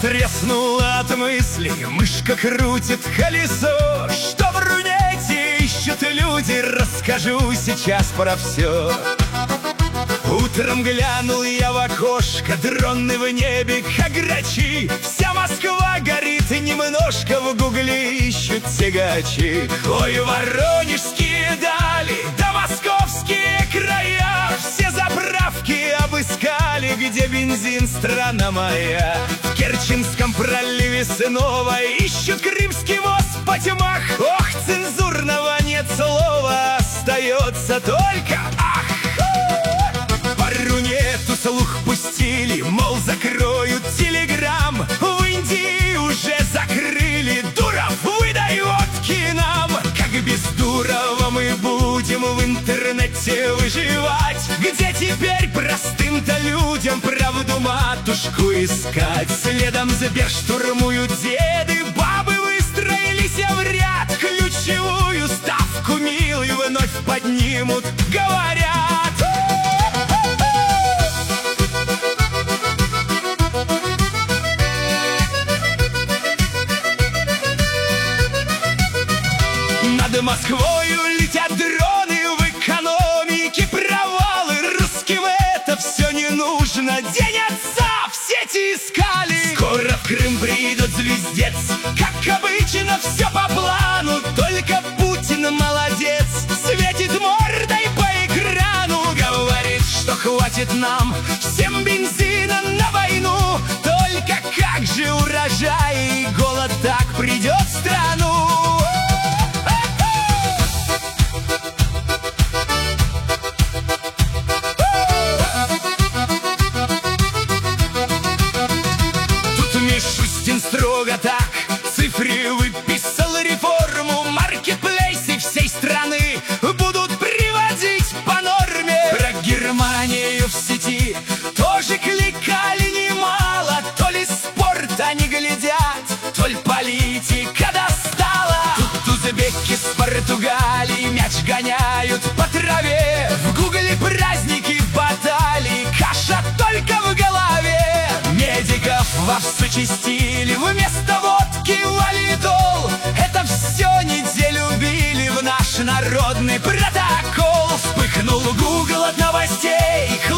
треснула от мыслей, мышка крутит колесо. Что в Рунете ищут люди, расскажу сейчас про все. Утром глянул я в окошко, дроны в небе, как грачи. Вся Москва горит, и немножко в гугле ищут тягачи. Ой, воронежские дали, да московские края, все заправки обыскали, где бензин, страна моя. В Керченском проливе снова ищут Крымский мост по тьмах. Ох, цензурного нет слова, остается только ах. Рунету слух пустили, мол, закроют телеграм. В Индии уже закрыли, Дуров выдает кинам. Как без Дурова мы будем в интернете выживать? Где теперь простым-то людям правду матушку искать? Следом Сбер штурмуют деды, бабы выстроились в ряд. Ключевую ставку милую вновь поднимут, говорят. Над Москвою летят дроны, в экономике провалы. Русским это все не нужно, день отца в сети искали. Скоро в Крым придет звездец, как обычно все по плану. Только Путин молодец, светит мордой по экрану. Говорит, что хватит нам всем бензина на войну. Только как же урожай и голод так придет в страну? Мишустин строго так цифры выписал реформу. Маркетплейсы всей страны будут приводить по норме. Про Германию в сети тоже кликали немало. То ли спорт они глядят, то ли политика достала. Тут узбеки с Португалией мяч гоняют по траве. В гугле праздники, баталии, каша только в голове. Медиков вовсю чистили, вместо водки валидол. Это все неделю били в наш народный протокол. Вспыхнул Гугл от новостей,